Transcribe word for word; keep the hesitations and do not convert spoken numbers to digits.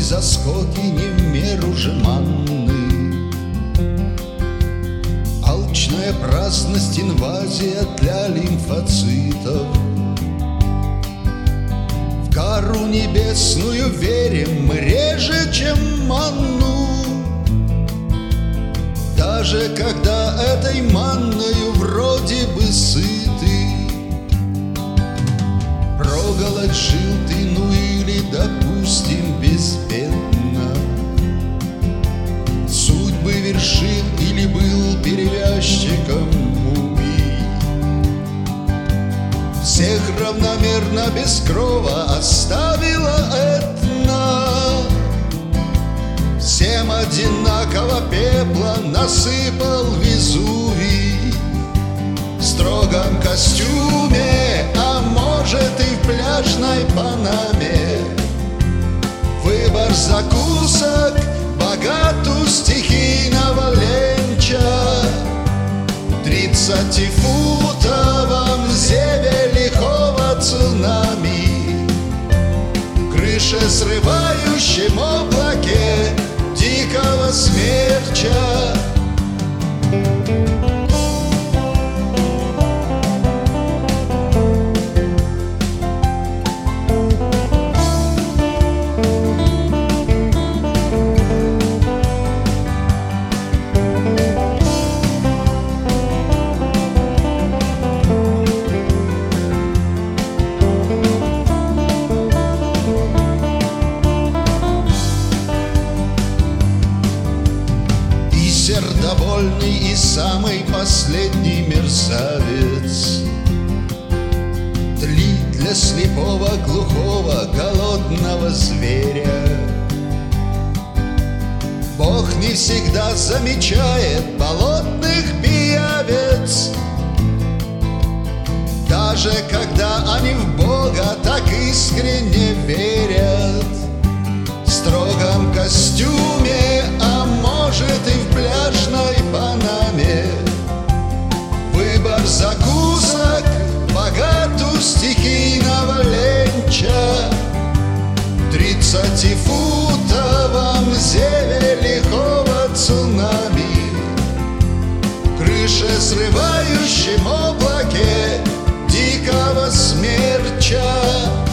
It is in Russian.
заскоки не в меру жеманны. Алчная праздность, инвазия для лимфоцитов. В кару небесную верим мы реже, чем манну, даже когда этой манною вроде бы сыты. Проголодь жил ты, ну или, допустим, безбедно, судьбы вершил или был перевязчиком мумий. Всех равномерно без крова оставила Этна, всем одинаково пепла насыпал Везувий. В строгом костюме, а может и в пляжной панаме, выбор закусок богат у стихийного ленча. Тридцатифутовом зеве лихого цунами, крыше срывающем облаке дикого смерча. Сердобольный и самый последний мерзавец, тли для слепого, глухого, голодного зверя. Бог не всегда замечает болотных пиявец, даже когда они в Бога так искренне верят. В строгом костюме, а может и в пляжной панаме, выбор закусок богат у стихийного ленча. Тридцатифутовом зеве лихого цунами, крыше срывающем облаке дикого смерча.